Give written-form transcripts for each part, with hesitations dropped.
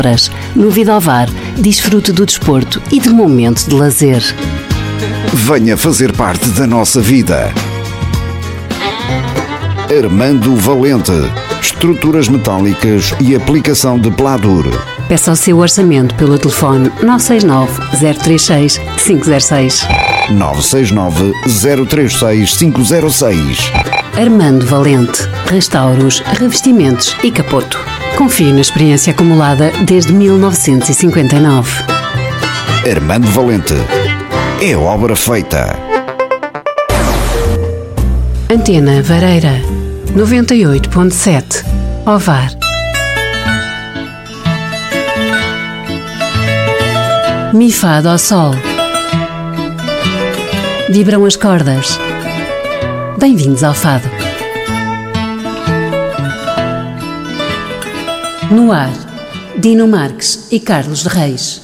compras. No Vidovar, desfrute do desporto e de momentos de lazer. Venha fazer parte da nossa vida. Armando Valente. Estruturas metálicas e aplicação de Pladur. Peça o seu orçamento pelo telefone 969-036-506. 969-036-506. Armando Valente. Restauros, revestimentos e capoto. Confie na experiência acumulada desde 1959. Armando Valente. É obra feita. Antena Vareira 98.7 Ovar. Mifado ao sol. Vibram as cordas. Bem-vindos ao fado. No ar, Dino Marques e Carlos de Reis.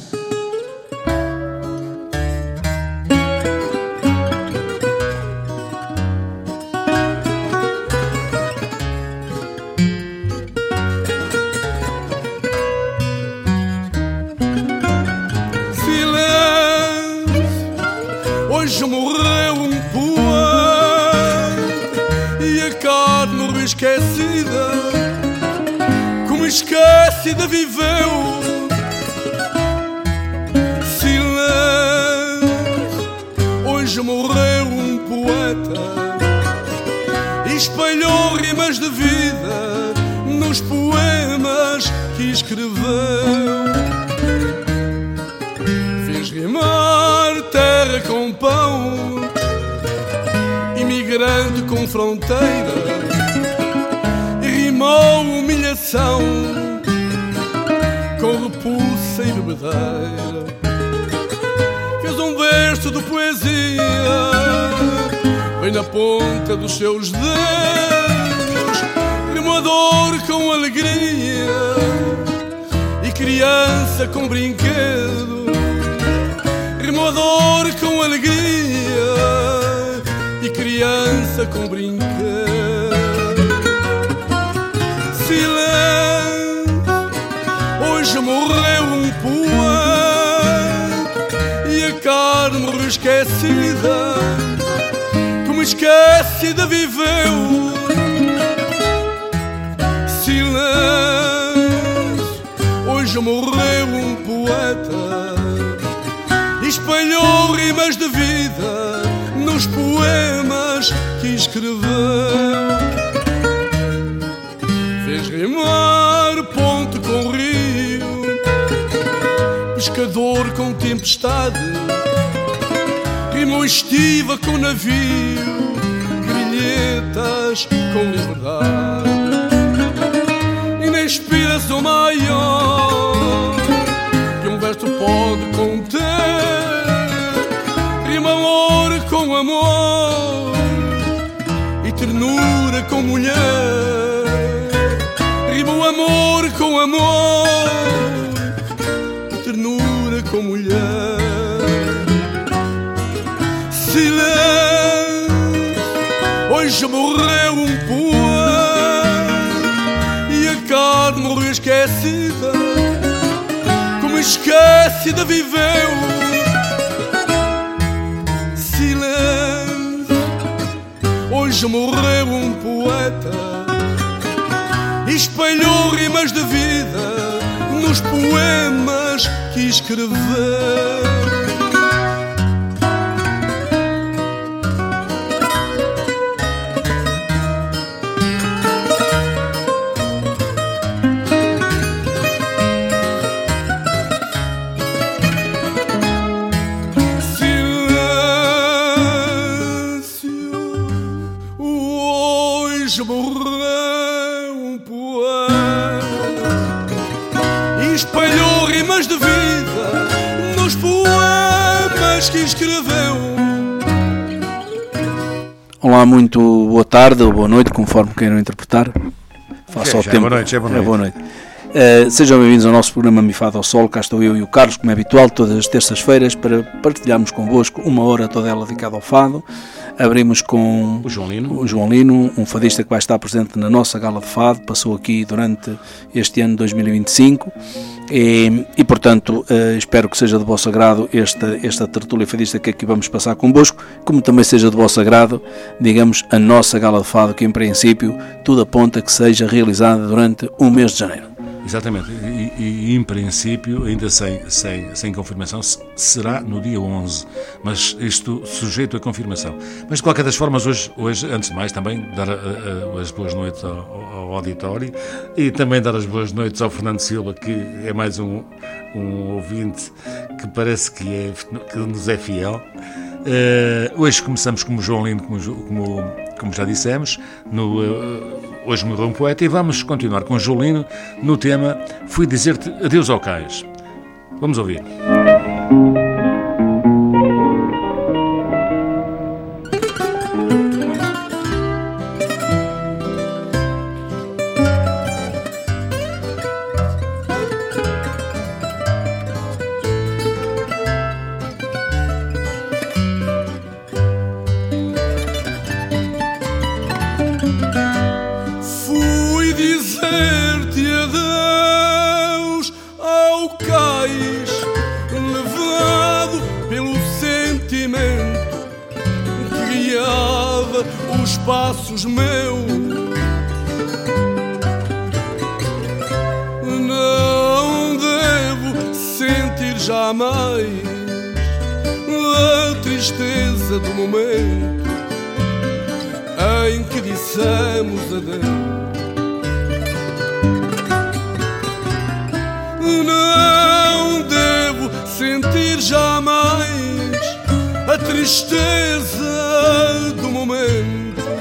Hoje morreu um poeta e a carne morreu esquecida, como esquecida viveu. Silêncio. Hoje morreu um poeta e espalhou rimas de vida nos poemas que escreveu. Fez rimar terra com pão, imigrante com fronteira, e rimou humilhação com repulsa e bebedeira. Fez um verso de poesia bem na ponta dos seus dedos, rimou a dor com alegria e criança com brinquedo. Rimou a dor com alegria e criança com brinquedo. Silêncio. Hoje morreu um poeta e a carne morreu esquecida, como esquecida viveu. Silêncio. Hoje morreu um poeta, espalhou rimas de vida nos poemas que escreveu. Fez rimar ponte com rio, pescador com tempestade, rimou estiva com navio, grilhetas com liberdade. Inspiração maior que um verso pode conter, rima amor com amor e ternura com mulher. Rima o amor com amor e ternura com mulher. Silêncio. Hoje morreu um poeta e a carne morreu esquecida, como esquecida viveu. Hoje morreu um poeta e espalhou rimas de vida nos poemas que escreveu. Hoje morreu um poeta e espalhou rimas de vida nos poemas que escreveu. Olá, muito boa tarde ou boa noite, conforme queiram interpretar. Faça ao tempo. Boa noite. Sejam bem-vindos ao nosso programa Mifado ao Sol. Cá estou eu e o Carlos, como é habitual, todas as terças-feiras, para partilharmos convosco uma hora toda ela dedicada ao fado. Abrimos com o João Lino, um fadista que vai estar presente na nossa gala de fado, passou aqui durante este ano 2025 e portanto, espero que seja de vosso agrado esta tertúlia fadista que aqui vamos passar convosco, como também seja de vosso agrado, digamos, a nossa gala de fado, que em princípio tudo aponta que seja realizada durante o mês de janeiro. Exatamente, e em princípio, ainda sem confirmação, será no dia 11, mas isto sujeito a confirmação. Mas de qualquer das formas, hoje antes de mais, também dar as boas noites ao auditório e também dar as boas noites ao Fernando Silva, que é mais um ouvinte que parece que nos é fiel. Hoje começamos como João Lino, como já dissemos, Hoje morreu um poeta, e vamos continuar com João Lino no tema Fui Dizer-te Adeus ao Cais. Vamos ouvir. Passos meus, não devo sentir jamais a tristeza do momento em que dissemos adeus. Não devo sentir jamais a tristeza do momento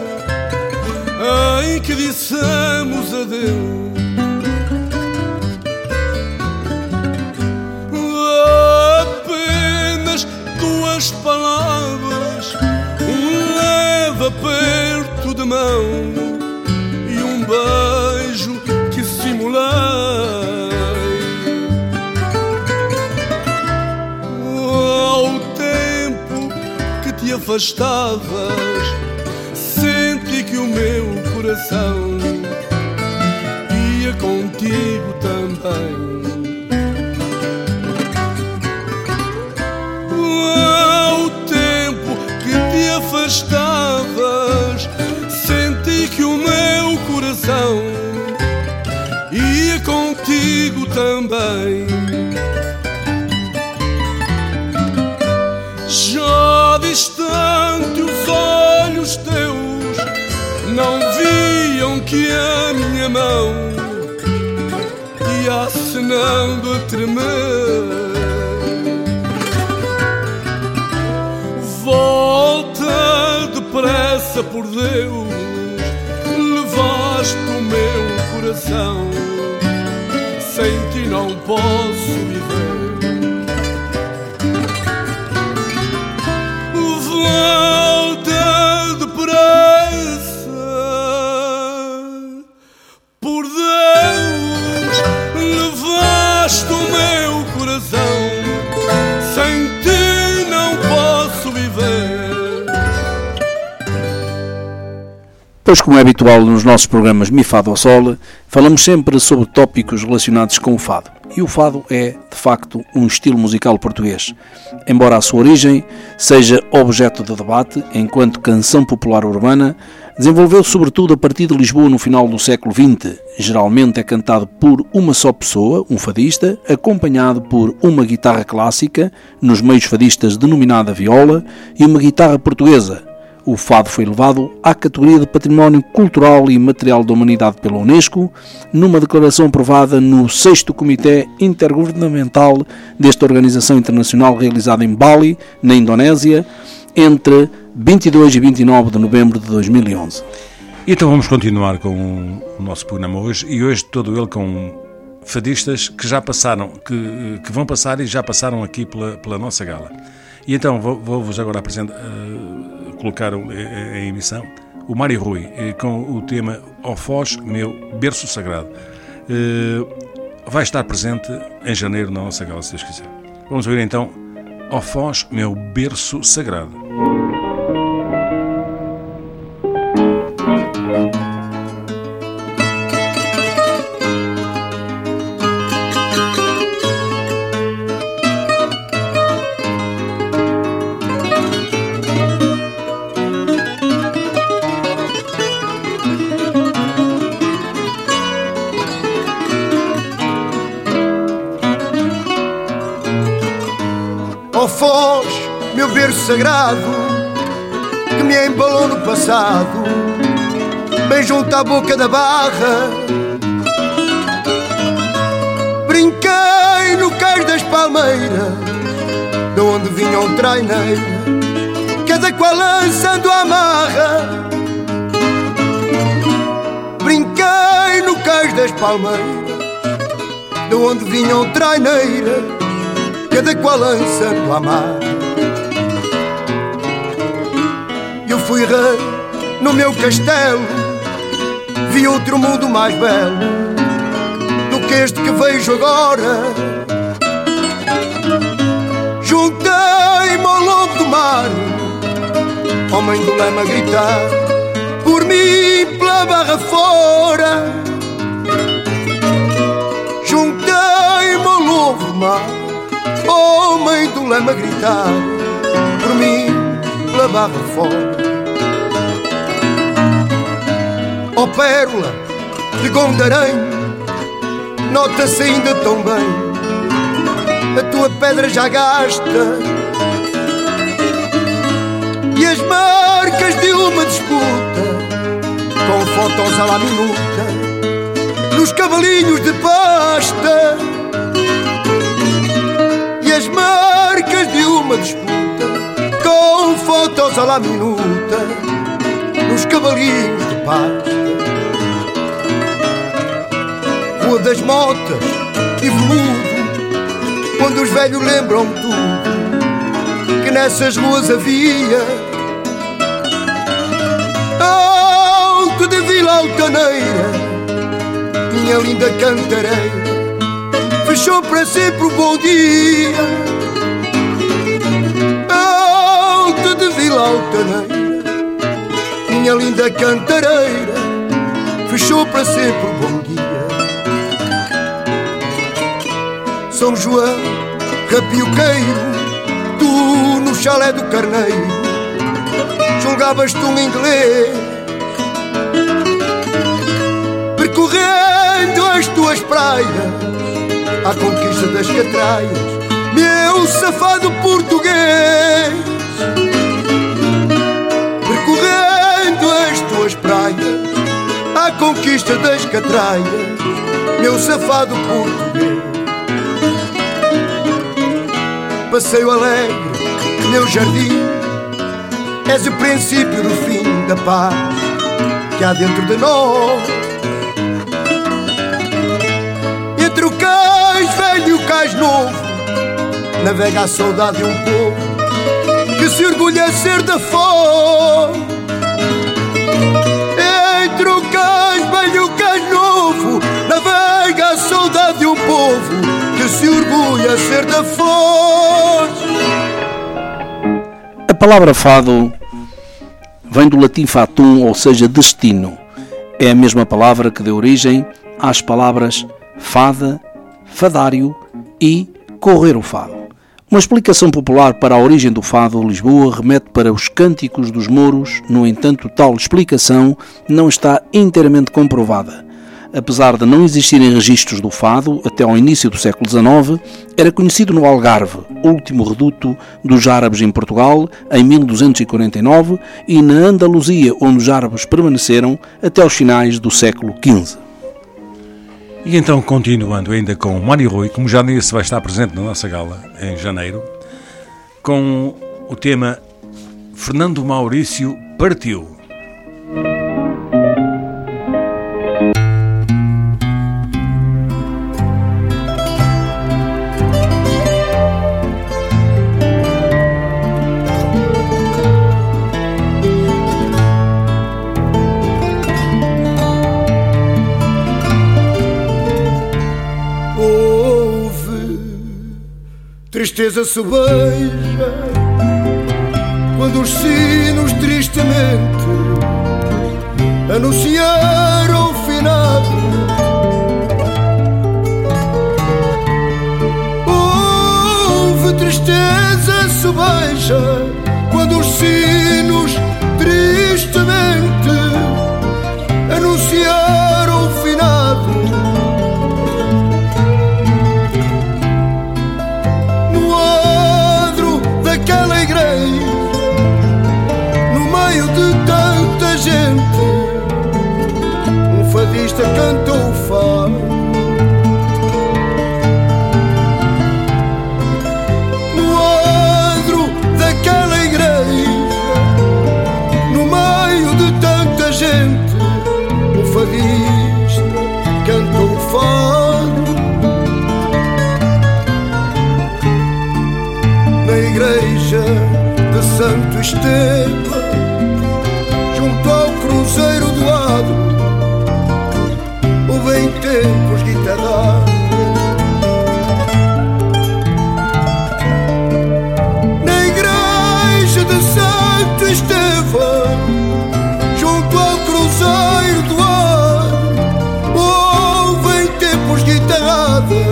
em que dissemos adeus. Apenas duas palavras, leva perto de mão e um beijo que simulei. Ao tempo que te afastavas, senti que o meu coração ia contigo também. Ao tempo que te afastavas, senti que o meu coração ia contigo também. Já distante os olhos teus não viam que a minha mão ia acenando a tremer. Volta depressa, por Deus, levaste o meu coração, sem ti não posso viver. Volta depressa, por Deus, levaste o meu coração, sem ti não posso viver. Pois, como é habitual nos nossos programas Mifado ao Sol, falamos sempre sobre tópicos relacionados com o fado. E o fado é, de facto, um estilo musical português. Embora a sua origem seja objeto de debate, enquanto canção popular urbana, desenvolveu-se sobretudo a partir de Lisboa no final do século XX. Geralmente é cantado por uma só pessoa, um fadista, acompanhado por uma guitarra clássica, nos meios fadistas denominada viola, e uma guitarra portuguesa. O fado foi elevado à categoria de Património Cultural e Material da Humanidade pela Unesco, numa declaração aprovada no 6º Comitê Intergovernamental desta organização internacional, realizada em Bali, na Indonésia, entre 22 e 29 de novembro de 2011. Então vamos continuar com o nosso programa hoje, e hoje todo ele com fadistas que já passaram, que vão passar e já passaram aqui pela nossa gala. E então vou-vos agora colocar em emissão o Mário Rui, com o tema Ó Foz, meu berço sagrado. vai estar presente em janeiro na nossa gala, se Deus quiser. Vamos ouvir então Ó Foz, meu berço sagrado. Ó Foz, meu berço sagrado, que me embalou no passado, bem junto à boca da barra. Brinquei no cais das palmeiras, de onde vinham traineiras, cada qual lançando a amarra. Brinquei no cais das palmeiras, de onde vinham traineiras, cada qual lançando a mar. Eu fui rei no meu castelo, vi outro mundo mais belo do que este que vejo agora. Juntei-me ao lobo do mar, homem do leme a gritar por mim pela barra fora. Juntei-me ao lobo do mar, homem do leme a gritar por mim pela barra fora. Ó pérola de Gondarém, nota-se ainda tão bem a tua pedra já gasta e as marcas de uma disputa com fotos à la minuta nos cavalinhos de pasta. E as marcas de uma disputa com fotos à la minuta nos cavalinhos de pasta. Rua das Motas e Veludo, quando os velhos lembram tudo que nessas ruas havia. Alto de Vila Altaneira, minha linda cantareira, fechou para sempre o bom dia. Alto de Vila Altaneira, minha linda cantareira, fechou para sempre o bom dia. São João, rapioqueiro, tu no chalé do Carneiro, julgavas-te um inglês, percorrendo as tuas praias à conquista das catraias, meu safado português. Percorrendo as tuas praias à conquista das catraias, meu safado português. Passeio alegre, meu jardim, és o princípio do fim da paz que há dentro de nós. Entre o cais velho e o cais novo navega a saudade de um povo que se orgulha de ser da Foz. Entre o cais velho e o cais novo navega a saudade de um povo que se orgulha de ser da Foz. A palavra fado vem do latim fatum, ou seja, destino. É a mesma palavra que deu origem às palavras fada, fadário e correr o fado. Uma explicação popular para a origem do fado de Lisboa remete para os cânticos dos mouros. No entanto, tal explicação não está inteiramente comprovada. Apesar de não existirem registros do fado, até ao início do século XIX, era conhecido no Algarve, último reduto dos árabes em Portugal, em 1249, e na Andaluzia, onde os árabes permaneceram até aos finais do século XV. E então, continuando ainda com o Mani Rui, como já disse, vai estar presente na nossa gala em janeiro, com o tema Fernando Maurício Partiu. tristeza sobeja quando os sinos tristemente anunciaram o finado. Houve tristeza sobeja quando os sinos tristemente anunciaram o finado. No adro daquela igreja, no meio de tanta gente, um fadista cantou o fado. No adro daquela igreja, no meio de tanta gente, um fadista cantou o fado. Na igreja de Santo Estevão, junto ao Cruzeiro do Adro, houve em tempos guitarra. Na igreja de Santo Estevão, junto ao Cruzeiro do Adro, houve em tempos guitarrada.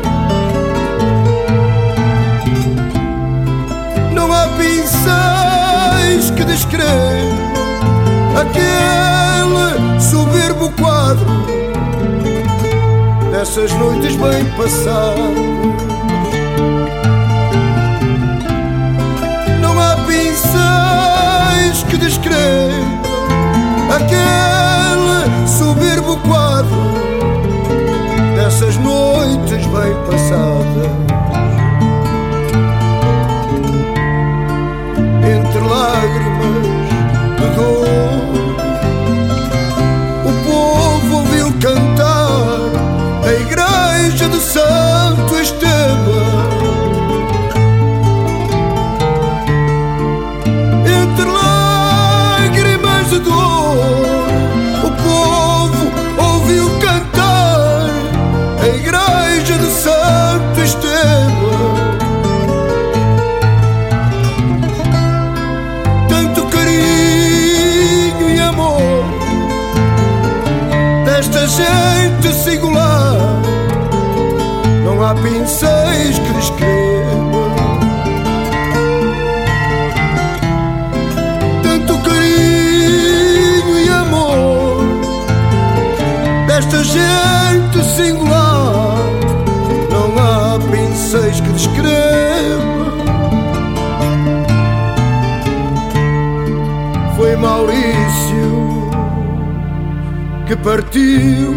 Não há pincéis que descrevem aquele soberbo quadro dessas noites bem passadas. Não há pincéis que descrevem aquele soberbo quadro dessas noites bem passadas. Entre lágrimas de dor, o povo ouviu cantar a igreja de Santo Estevão. Entre lágrimas de dor, o povo ouviu cantar a igreja de Santo Estevão. Tanto carinho e amor desta gente singular, não há pincéis que descrevam. Tanto carinho e amor desta gente singular, não há pincéis que descrevam. Foi Maurício que partiu,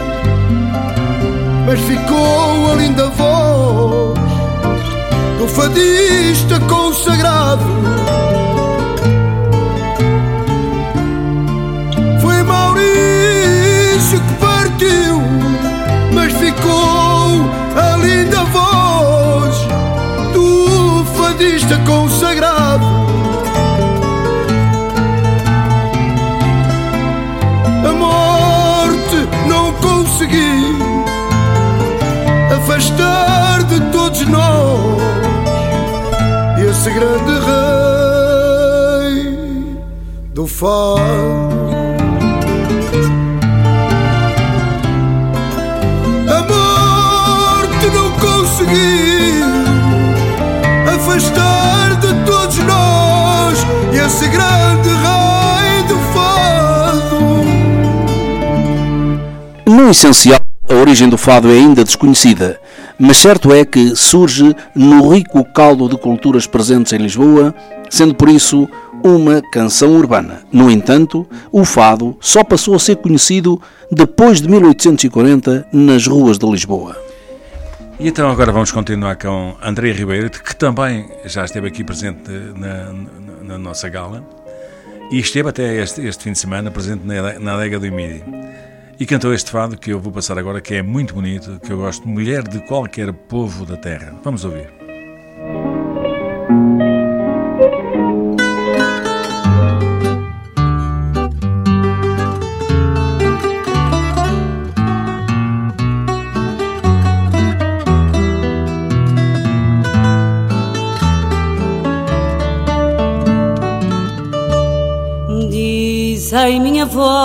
mas ficou a linda voz do fadista consagrado. Foi Maurício que partiu, mas ficou a linda voz do fadista consagrado. A morte não conseguiu afastar de todos nós esse grande rei do fado. A morte não conseguiu afastar de todos nós esse grande rei do fado. No essencial, a origem do fado é ainda desconhecida, mas certo é que surge no rico caldo de culturas presentes em Lisboa, sendo por isso uma canção urbana. No entanto, o fado só passou a ser conhecido depois de 1840 nas ruas de Lisboa. E então agora vamos continuar com André Ribeiro, que também já esteve aqui presente na nossa gala e esteve até este fim de semana presente na adega do Emílio. E cantou este fado que eu vou passar agora, que é muito bonito, que eu gosto, Mulher de Qualquer Povo da Terra. Vamos ouvir. sei, minha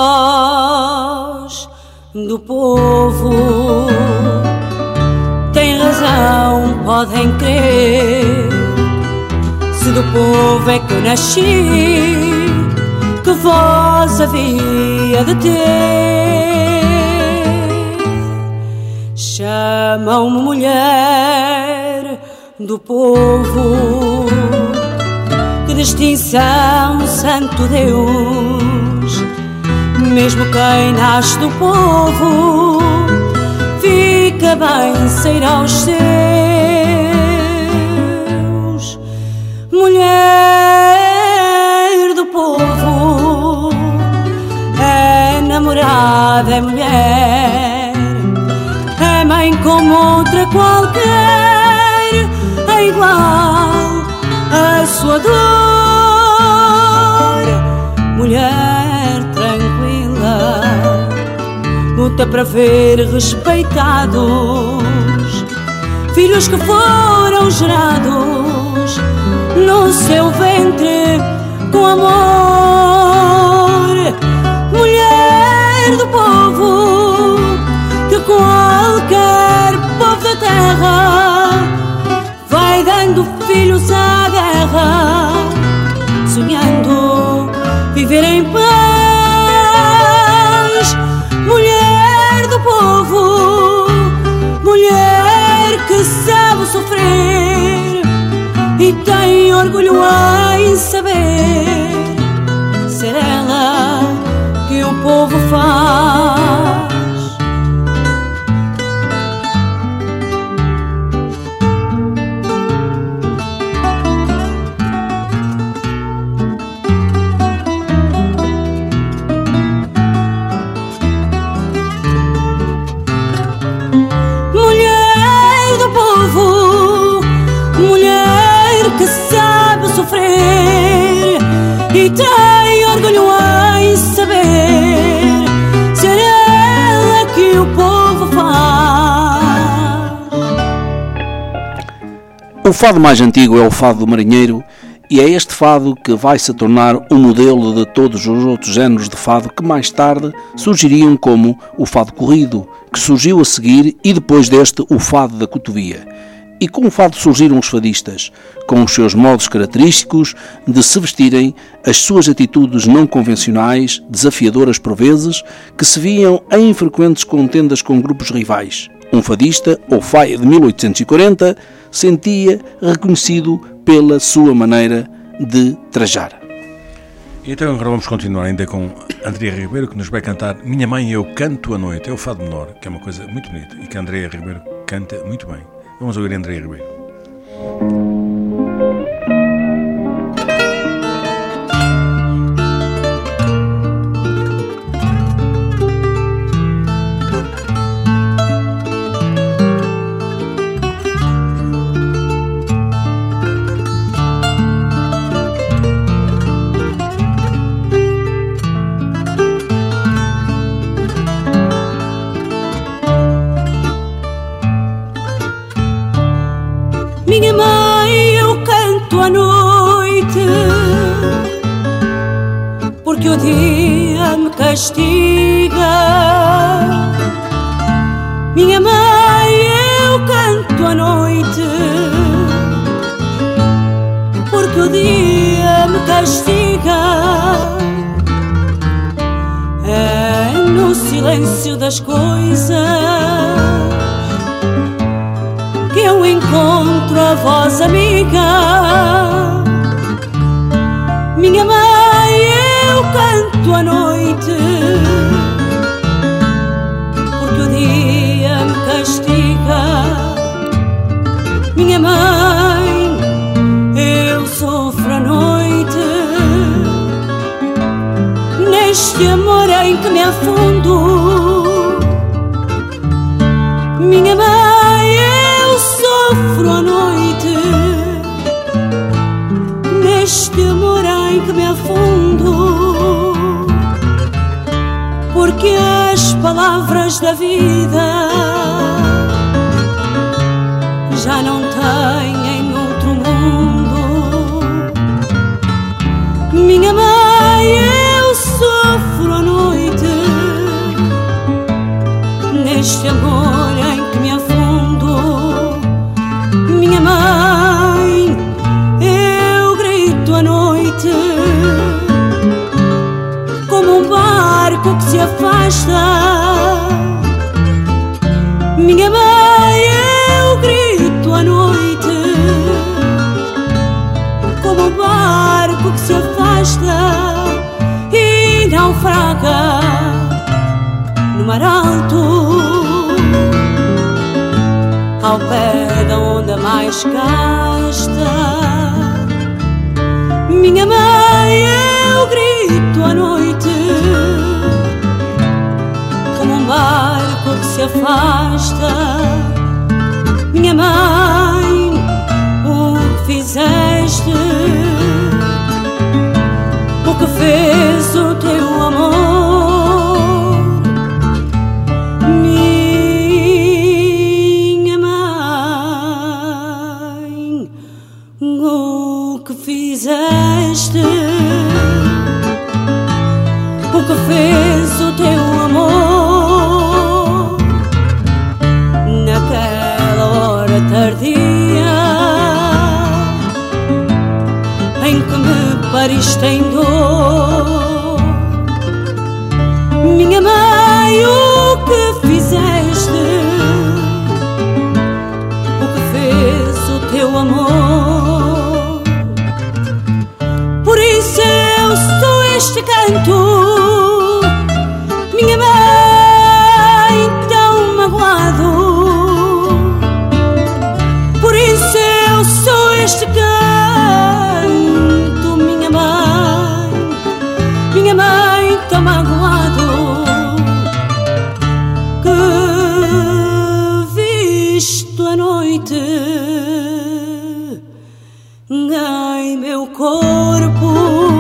voz do povo, tem razão, podem crer. Se do povo é que eu nasci, que voz havia de ter? Chamam-me mulher do povo, que distinção, santo Deus. Mesmo quem nasce do povo fica bem sair aos seus. Mulher do povo é namorada, é mulher, é mãe como outra qualquer, é igual à sua dor. Mulher tranquila, luta para ver respeitados filhos que foram gerados no seu ventre com amor. Mulher do povo, que qualquer povo da terra vai dando filhos à guerra, sonhando viver em paz. Mulher do povo, mulher que sabe sofrer e tem orgulho em saber ser ela que o povo faz. Mulher do povo, mulher que sabe sofrer e tem orgulho em saber ser ela que o povo faz. O fado mais antigo é o fado do marinheiro, e é este fado que vai se tornar o modelo de todos os outros géneros de fado que mais tarde surgiriam, como o fado corrido, que surgiu a seguir, e depois deste o fado da cotovia. E com o fado surgiram os fadistas, com os seus modos característicos de se vestirem, as suas atitudes não convencionais, desafiadoras por vezes, que se viam em frequentes contendas com grupos rivais. Um fadista, ou faia de 1840, sentia reconhecido pela sua maneira de trajar. Então agora vamos continuar ainda com Andréa Ribeiro, que nos vai cantar Minha Mãe Eu Canto à Noite. É o fado menor, que é uma coisa muito bonita e que a Andréa Ribeiro canta muito bem. Vamos ouvir a Andréa Ribeiro. Minha mãe, eu canto à noite, porque o dia me castiga. Minha mãe, eu canto à noite, porque o dia me castiga. É no silêncio das coisas que eu encontro a voz amiga. Minha mãe, eu canto à noite, porque o dia me castiga. Minha mãe, eu sofro à noite, neste amor em que me afundo. Minha mãe, eu sofro à noite, neste amor em que me afundo, porque as palavras da vida já não têm outro mundo. Minha mãe, eu sofro afasta. Minha mãe, eu grito à noite, como um barco que se afasta e naufraga no mar alto, ao pé da onda mais casta. Minha mãe, eu grito à noite, como um barco que se afasta. Minha mãe, o que fizeste, o que fez o teu amor. Minha mãe, o que fizeste, o que fez o teu amor. Naquela hora tardia em que me pariste em dor. Minha mãe, o que fizeste, o que fez o teu amor. Por isso eu sou este canto, minha mãe, tão magoado. Por isso eu sou este canto, minha mãe, tão magoado, que visto a noite em meu corpo,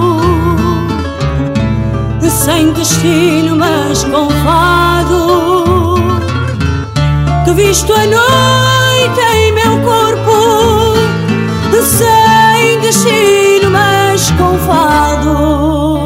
sem destino mas com fado, que visto a noite em meu corpo, sem destino mas com fado.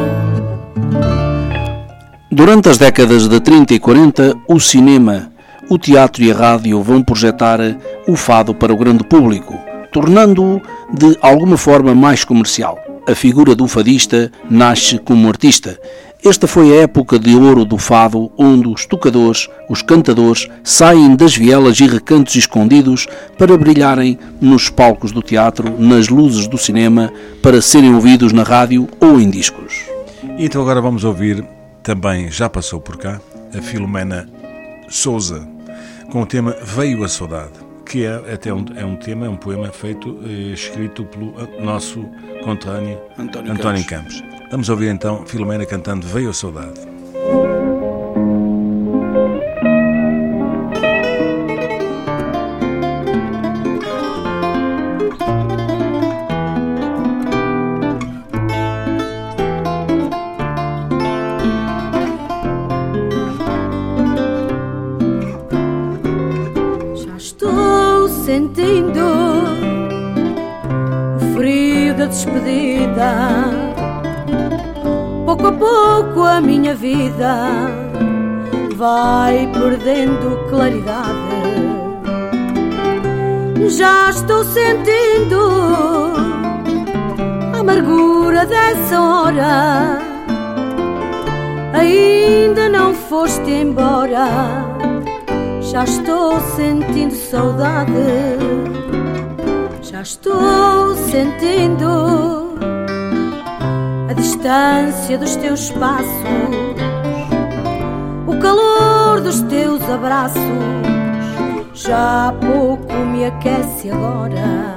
Durante as décadas de 30 e 40, o cinema, o teatro e a rádio vão projetar o fado para o grande público, tornando-o de alguma forma mais comercial. A figura do fadista nasce como artista. Esta foi a época de ouro do fado, onde os tocadores, os cantadores, saem das vielas e recantos escondidos para brilharem nos palcos do teatro, nas luzes do cinema, para serem ouvidos na rádio ou em discos. Então agora vamos ouvir, também já passou por cá, a Filomena Souza, com o tema Veio a Saudade, que é um poema feito, escrito pelo nosso conterrâneo António Campos. Vamos ouvir então Filomena cantando Veio a Saudade. Já estou sentindo o frio da despedida. Pouco a pouco a minha vida vai perdendo claridade. Já estou sentindo a amargura dessa hora. Ainda não foste embora. Já estou sentindo saudade. Já estou sentindo a distância dos teus passos, o calor dos teus abraços, já pouco me aquece agora.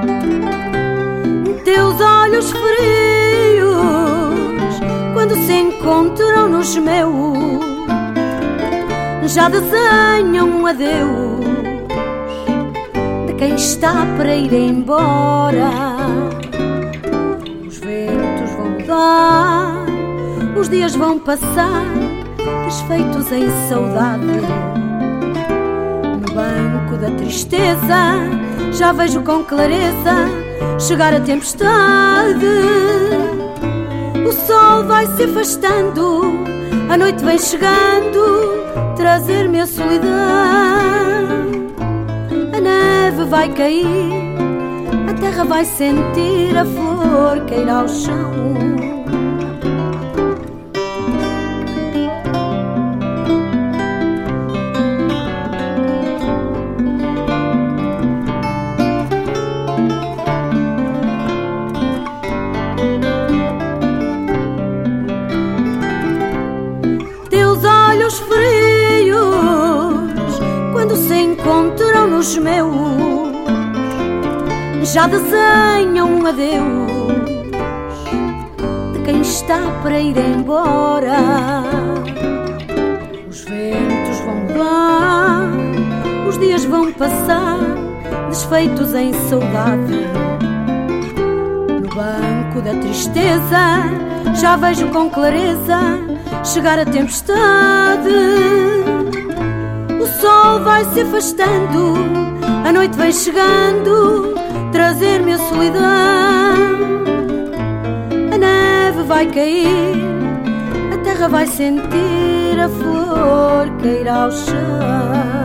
Teus olhos frios, quando se encontram nos meus, já desenham um adeus de quem está para ir embora. Os dias vão passar, desfeitos em saudade. No banco da tristeza já vejo com clareza chegar a tempestade. O sol vai se afastando, a noite vem chegando, trazer-me a solidão. A neve vai cair, a terra vai sentir a flor cair ao chão. já desenham um adeus de quem está para ir embora. Os ventos vão mudar, os dias vão passar, desfeitos em saudade. No banco da tristeza já vejo com clareza chegar a tempestade. O sol vai se afastando, a noite vem chegando, trazer-me a solidão. A neve vai cair, a terra vai sentir a flor cair ao chão.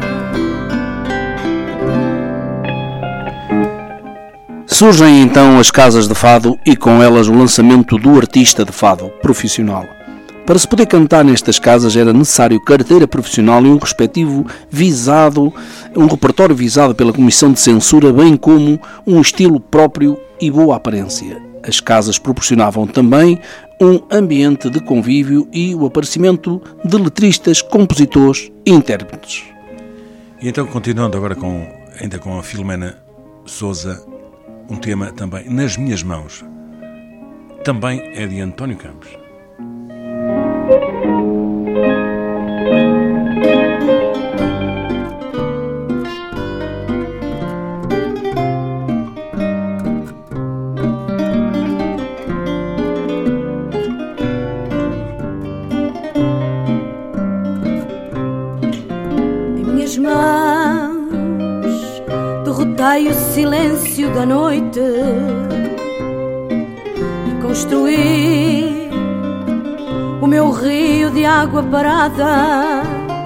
Surgem então as casas de fado e com elas o lançamento do artista de fado profissional. Para se poder cantar nestas casas era necessário carteira profissional e um repertório visado pela Comissão de Censura, bem como um estilo próprio e boa aparência. As casas proporcionavam também um ambiente de convívio e o aparecimento de letristas, compositores e intérpretes. E então, continuando agora ainda com a Filomena Sousa, um tema também Nas Minhas Mãos, também é de António Campos. Em minhas mãos derrotei o silêncio da noite e construí o meu rio de água parada.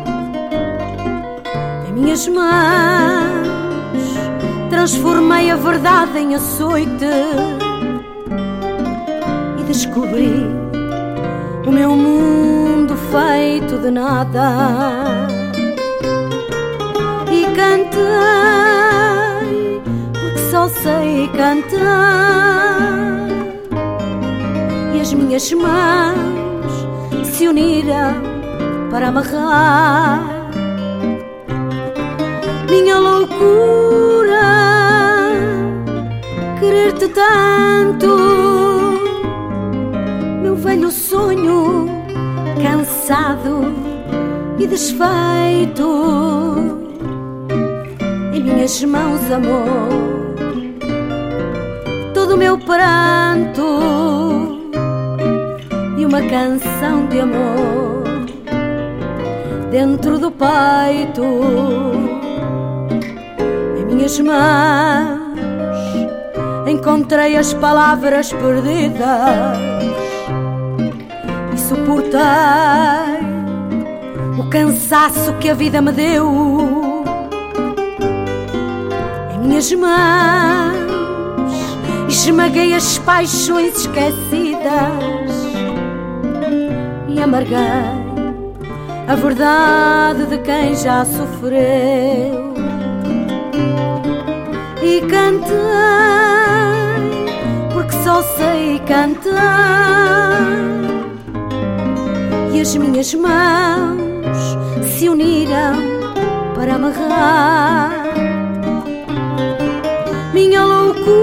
Em minhas mãos transformei a verdade em açoite e descobri o meu mundo feito de nada. E cantei, porque só sei cantar, e as minhas mãos se uniram para amarrar minha loucura, querer-te tanto, meu velho sonho cansado e desfeito. Em minhas mãos, amor, todo o meu pranto e uma canção de amor dentro do peito. Em minhas mãos encontrei as palavras perdidas e suportei o cansaço que a vida me deu. Em minhas mãos esmaguei as paixões esquecidas e amarguei a verdade de quem já sofreu. E cantei, porque só sei cantar, e as minhas mãos se uniram para amarrar minha loucura,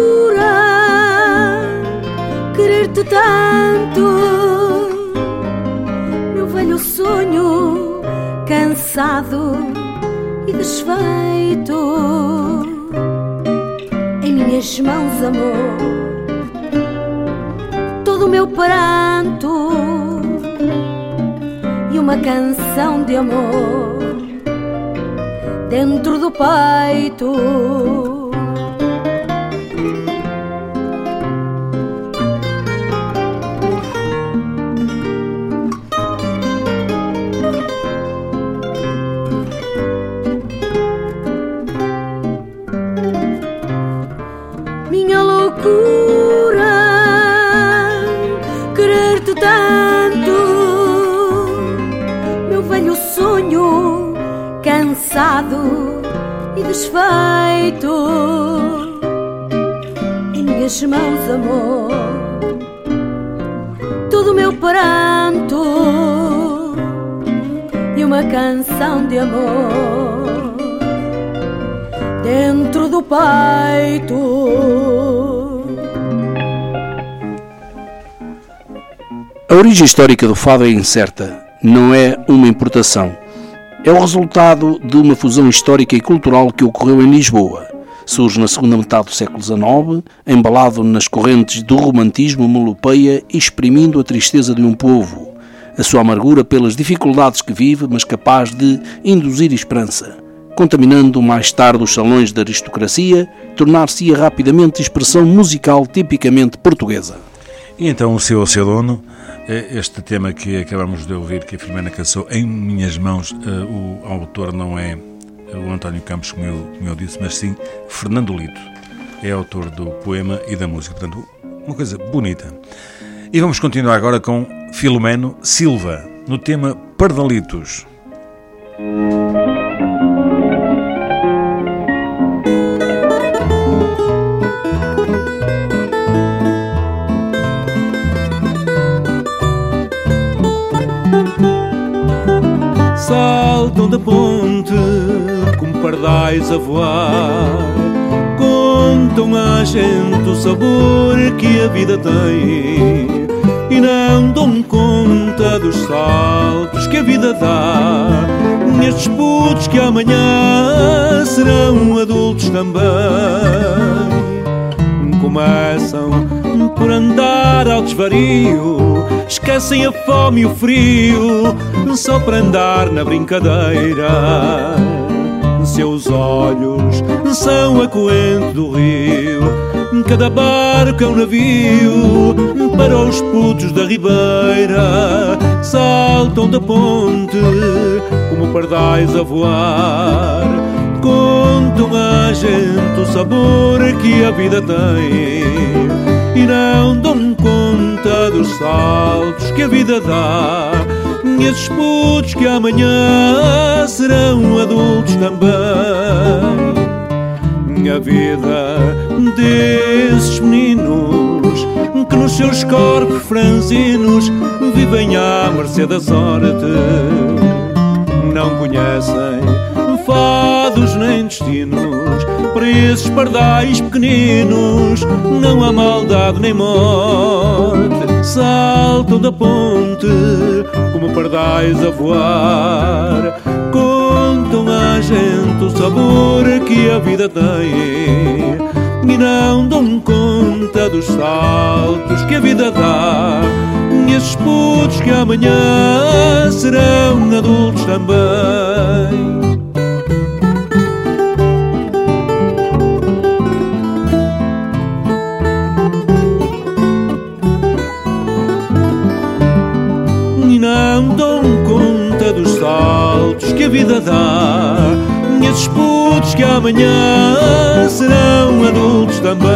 querer-te tanto, meu velho sonho cansado e desfeito. Em minhas mãos, amor, todo o meu pranto e uma canção de amor dentro do peito. Minha loucura, querer-te tanto, meu velho sonho cansado e desfeito. Em minhas mãos, amor, todo o meu pranto e uma canção de amor dentro do peito. A origem histórica do fado é incerta, não é uma importação. É o resultado de uma fusão histórica e cultural que ocorreu em Lisboa. Surge na segunda metade do século XIX, embalado nas correntes do romantismo melopeia, exprimindo a tristeza de um povo, a sua amargura pelas dificuldades que vive, mas capaz de induzir esperança. Contaminando mais tarde os salões da aristocracia, tornar-se-ia rapidamente expressão musical tipicamente portuguesa. E então o seu dono, este tema que acabamos de ouvir, que a Filomena cantou Em Minhas Mãos, o autor não é o António Campos, como eu disse, mas sim Fernando Lito. É autor do poema e da música, portanto, uma coisa bonita. E vamos continuar agora com Filomeno Silva, no tema Pardalitos. Saltam da ponte como pardais a voar, contam à gente o sabor que a vida tem e não dão conta dos saltos que a vida dá. Nestes putos que amanhã serão adultos também, começam por andar ao desvario, esquecem a fome e o frio só para andar na brincadeira. Seus olhos são a corrente do rio, cada barco é um navio para os putos da ribeira. Saltam da ponte como pardais a voar, contam à gente o sabor que a vida tem e não dão conta dos saltos que a vida dá. Esses putos que amanhã serão adultos também. A vida desses meninos que nos seus corpos franzinos vivem à mercê da sorte, não conhecem fados nem destinos. Para esses pardais pequeninos não há maldade nem morte. Saltam da ponte como pardais a voar, contam à gente o sabor que a vida tem e não dão conta dos saltos que a vida dá. Esses putos que amanhã serão adultos também. Não dão conta dos saltos que a vida dá. Esses putos que amanhã serão adultos também.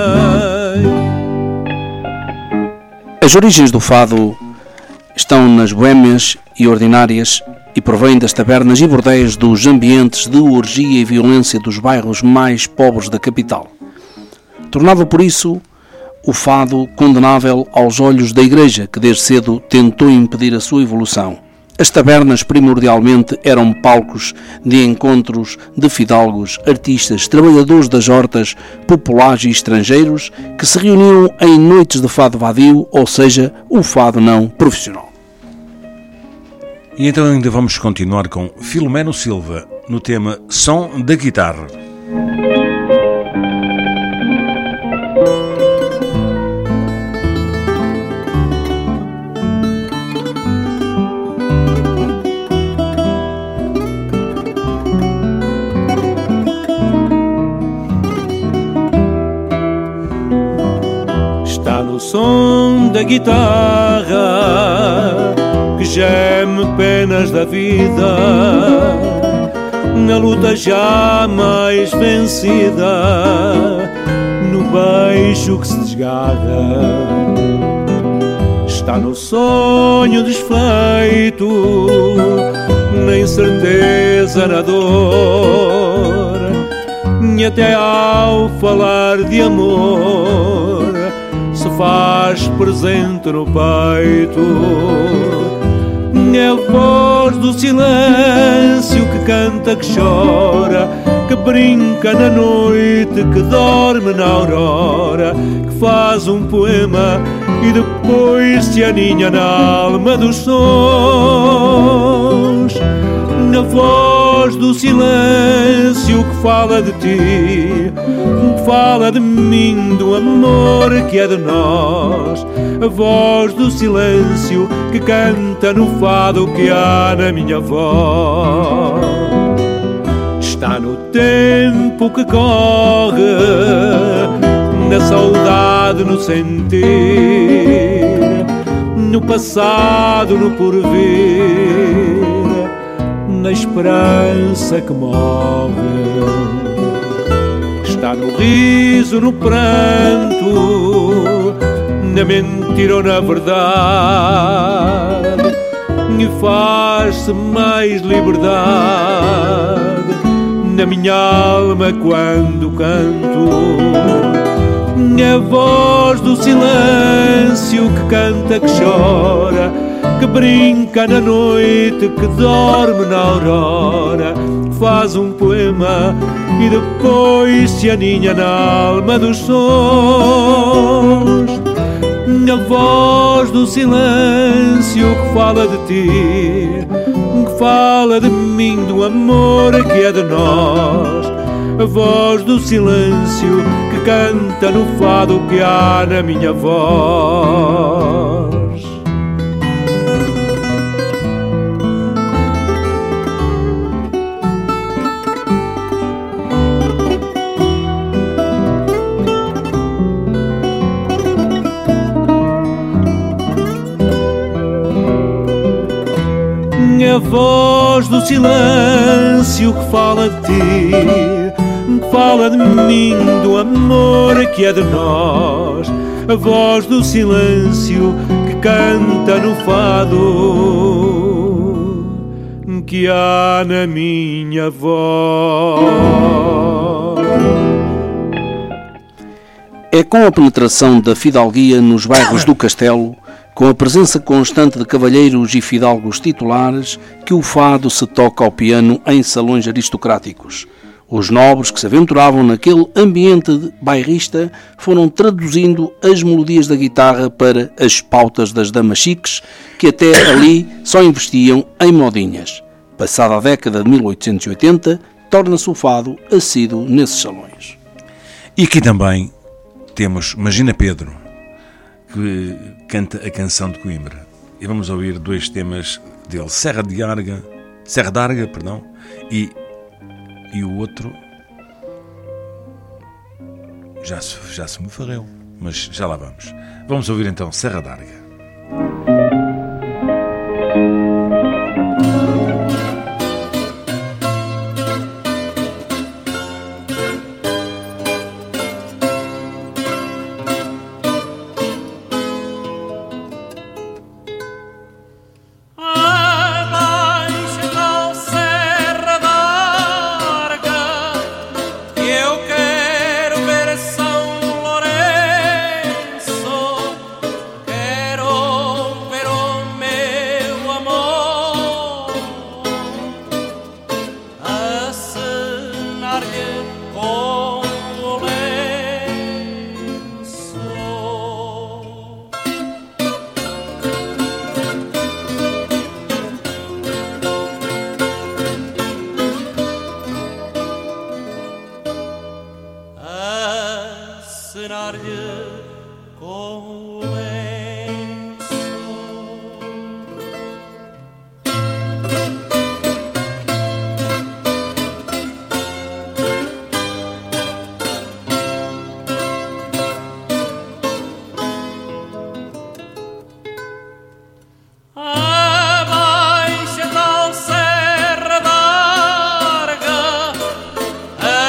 As origens do fado estão nas boémias e ordinárias e provêm das tabernas e bordéis dos ambientes de orgia e violência dos bairros mais pobres da capital. Tornava por isso o fado condenável aos olhos da Igreja, que desde cedo tentou impedir a sua evolução. As tabernas primordialmente eram palcos de encontros de fidalgos, artistas, trabalhadores das hortas, populares e estrangeiros que se reuniam em noites de fado vadio, ou seja, o fado não profissional. E então ainda vamos continuar com Filomeno Silva, no tema Som da Guitarra. O som da guitarra que geme penas da vida, na luta jamais vencida, no beijo que se desgarra. Está no sonho desfeito, na incerteza, na dor, e até ao falar de amor se faz presente no peito. É a voz voz do silêncio que canta, que chora, que brinca na noite, que dorme na aurora, que faz um poema e depois se aninha na alma dos sons. Na voz do silêncio que fala de ti, que fala de mim, do amor que é de nós. A voz do silêncio que canta no fado que há na minha voz. Está no tempo que corre, na saudade, no sentir, no passado, no porvir, na esperança que morre. Está no riso, no pranto, na mentira ou na verdade, e faz-se mais liberdade na minha alma quando canto. A voz do silêncio que canta, que chora, que brinca na noite, que dorme na aurora, que faz um poema e depois se aninha na alma dos sons. A voz do silêncio que fala de ti, que fala de mim, do amor que é de nós. A voz do silêncio que canta no fado que há na minha voz. A voz do silêncio que fala de ti, que fala de mim, do amor que é de nós. A voz do silêncio que canta no fado que há na minha voz. É com a penetração da fidalguia nos bairros do Castelo, com a presença constante de cavalheiros e fidalgos titulares, que o fado se toca ao piano em salões aristocráticos. Os nobres que se aventuravam naquele ambiente bairrista foram traduzindo as melodias da guitarra para as pautas das damas chiques, que até ali só investiam em modinhas. Passada a década de 1880, torna-se o fado assíduo nesses salões. E aqui também temos Magina Pedro, que canta a canção de Coimbra. E vamos ouvir dois temas dele, Serra d'Arga, e o outro já se me farreu, mas já lá vamos. Vamos ouvir então Serra d'Arga.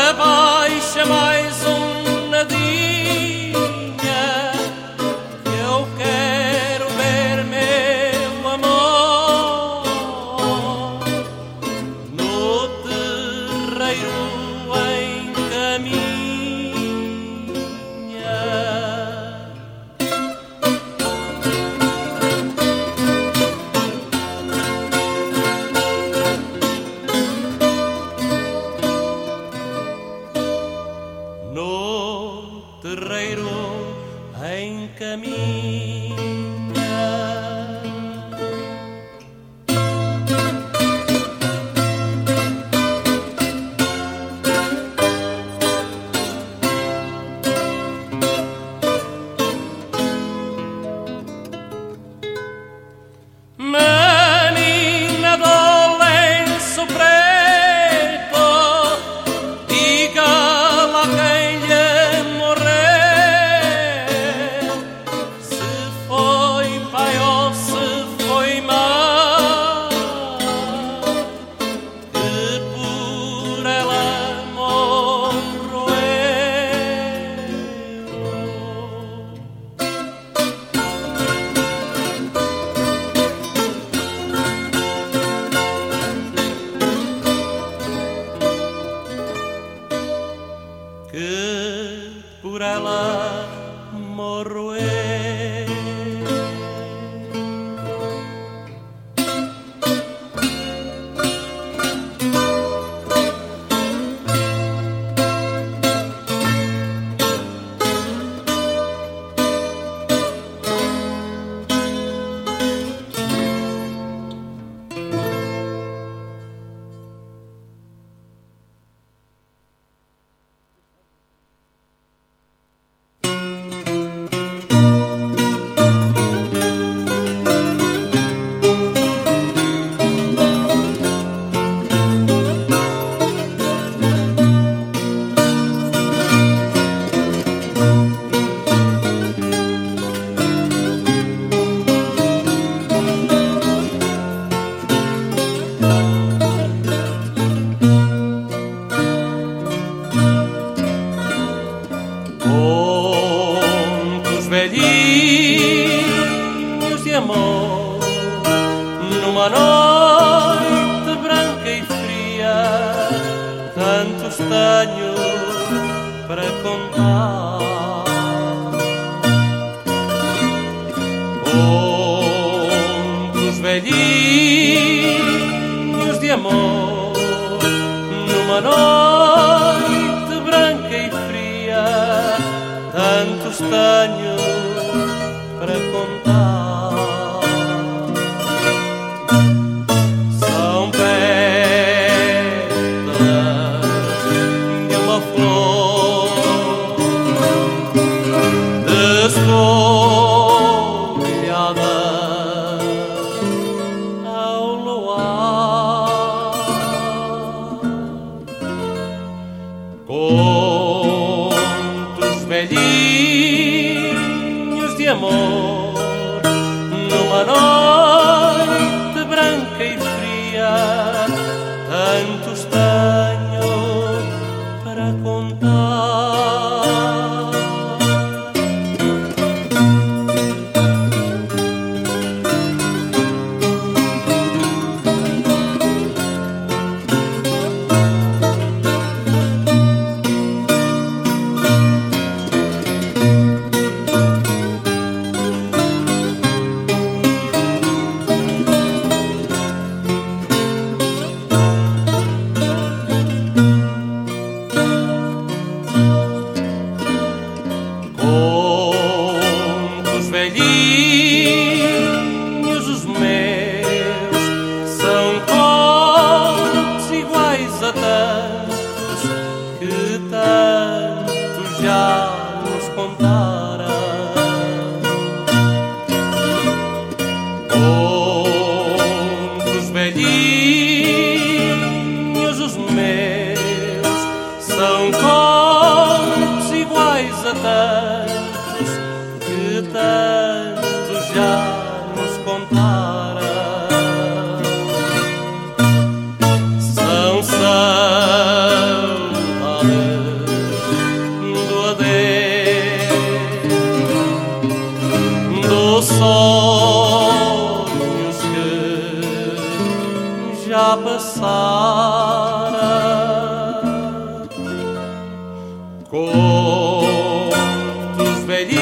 Mais um nadinha que eu no terreiro encaminha. Por ela morro eu. Velhinhos de amor, numa noite branca e fria, tantos tenho para contar. Contos velhinhos de amor, numa noite branca e fria, tantos tenho para contar. São pétalas de uma flor desfolhada ao luar. Contos velhinhos de amor, numa noite branca e fria, tantos tenho para contar. Contos velhinhos os meus, são contos iguais a tantos que tantos já nos contaram. Contos velhinhos os meus, são contos iguais a tantos que tantos já nos contaram. São saudades do adeus, dos sonhos que já passaram. Contos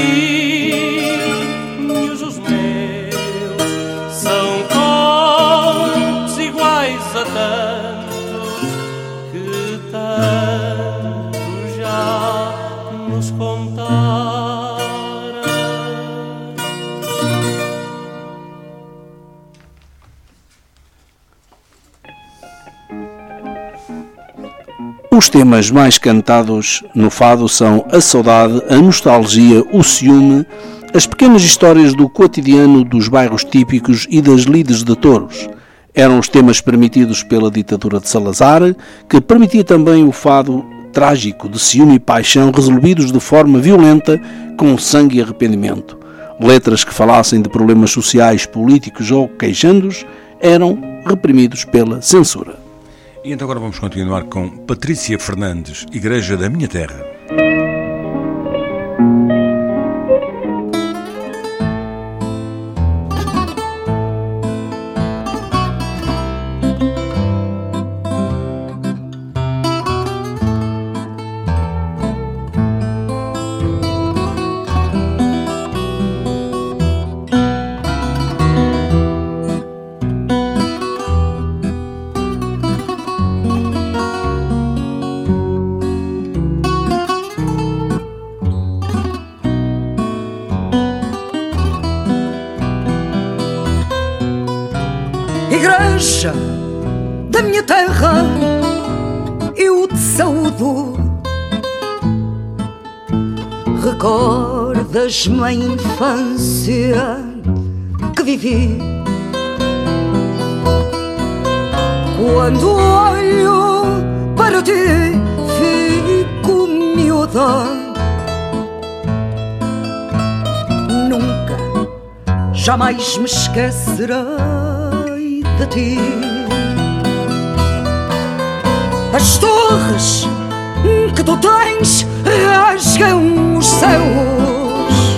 velhinhos os meus, são contos iguais a tantos que tantos já nos contara. Os temas mais cantados no fado são a saudade, a nostalgia, o ciúme, as pequenas histórias do cotidiano dos bairros típicos e das lides de touros. Eram os temas permitidos pela ditadura de Salazar, que permitia também o fado trágico de ciúme e paixão resolvidos de forma violenta, com sangue e arrependimento. Letras que falassem de problemas sociais, políticos ou queixandos eram reprimidos pela censura. E então agora vamos continuar com Patrícia Fernandes, Igreja da Minha Terra. Igreja da minha terra, eu te saúdo. Recordas-me a infância que vivi, quando olho para ti fico miúda. Nunca, jamais me esquecerei de ti. As torres que tu tens rasgam os céus.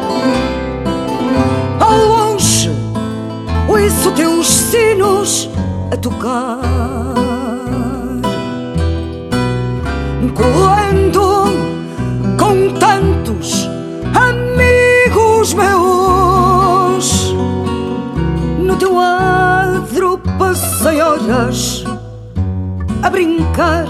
Ao longe ouço teus sinos a tocar, correndo com tantos amigos meus. No teu adro passei horas a brincar.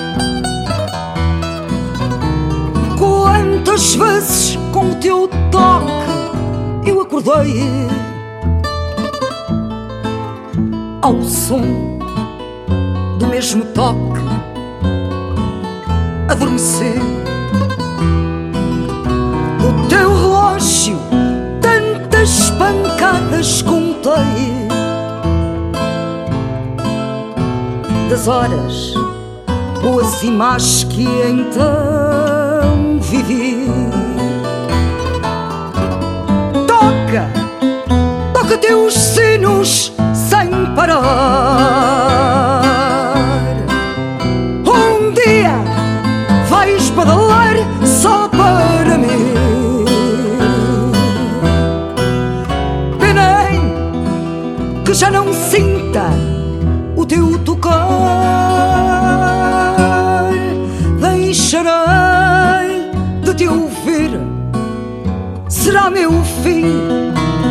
Quantas vezes com o teu toque eu acordei, ao som do mesmo toque adormeci. Do teu relógio tantas pancadas contei, das horas boas e más que então vivi. Toca, toca teus sinos sem parar. Um dia vais badalar só para mim. Penei que já não sinta o teu tocar. Deixarei de te ouvir, será meu fim.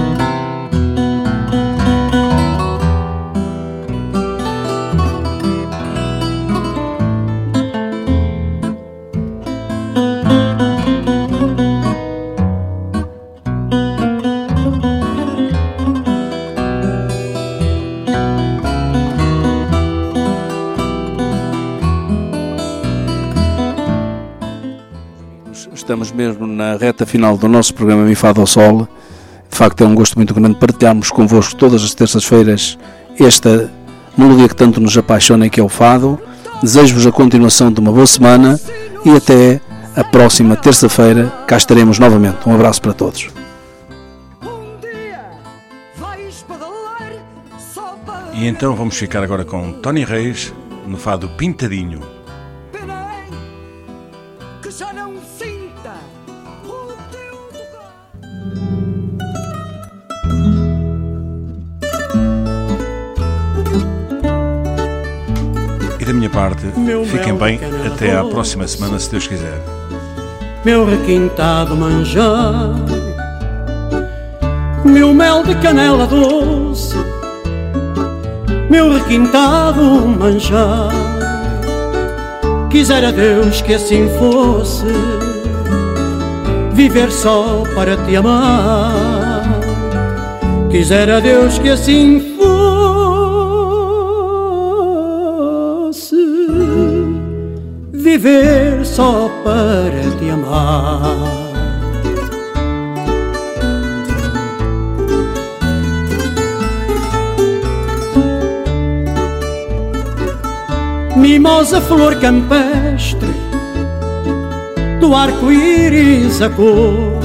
Estamos mesmo na reta final do nosso programa Mi Fado ao Sol. De facto é um gosto muito grande partilharmos convosco todas as terças-feiras esta melodia que tanto nos apaixona, que é o fado. Desejo-vos a continuação de uma boa semana e até a próxima terça-feira cá estaremos novamente. Um abraço para todos. E então vamos ficar agora com Tony Reis no fado Pintadinho. Da minha parte, fiquem bem até à próxima semana, se Deus quiser. Meu requintado manjar, meu mel de canela doce, meu requintado manjar, quisera Deus que assim fosse. viver só para te amar. Quisera Deus que assim fosse, viver só para te amar. Mimosa flor campestre, do arco-íris a cor.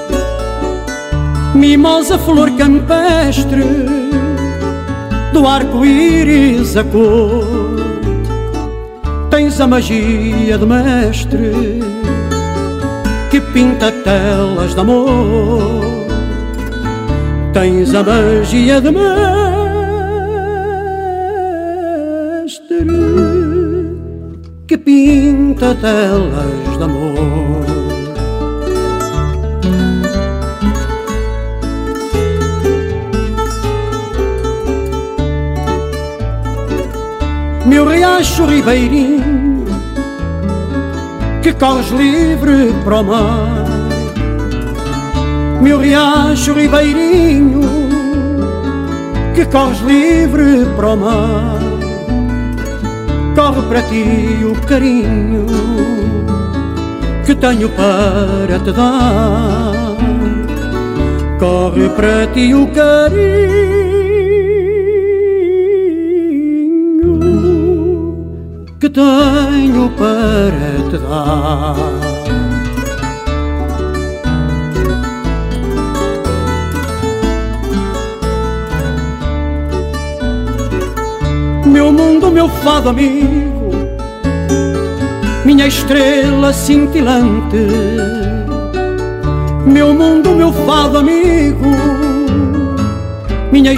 Mimosa flor campestre, do arco-íris a cor. Tens a magia de mestre que pinta telas de amor. Tens a magia de mestre que pinta telas de amor. Meu riacho ribeirinho, que corres livre para o mar. Meu riacho ribeirinho, que corres livre para o mar. Corre para ti o carinho que tenho para te dar. Corre para ti o carinho que tenho para te dar. Meu mundo, meu fado amigo, minha estrela cintilante. Meu mundo, meu fado amigo, minha